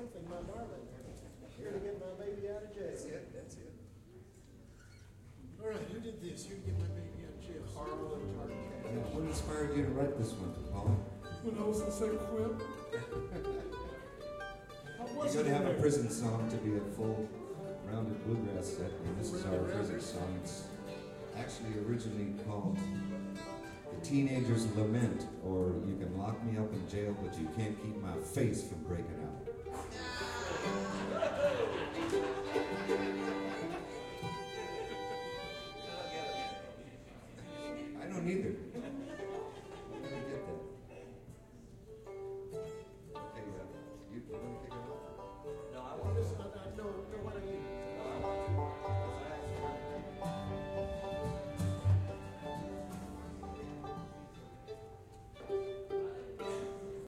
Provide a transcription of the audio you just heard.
something, my darling. Here to get my baby out of jail. That's it, that's it. All right, who did this? Here to get my baby out of jail. Carl and Charlie. Yeah, what inspired you to write this one, Paul? When I was in St. Quip. You gotta have a prison song to be a full rounded bluegrass set, and this is our prison song. It's actually originally called The Teenager's Lament, or You Can Lock Me Up in Jail, but You Can't Keep My Face from Breaking Out. I don't either. I'm gonna get that. Okay, you want to kick it off? No, I want to. No, why don't you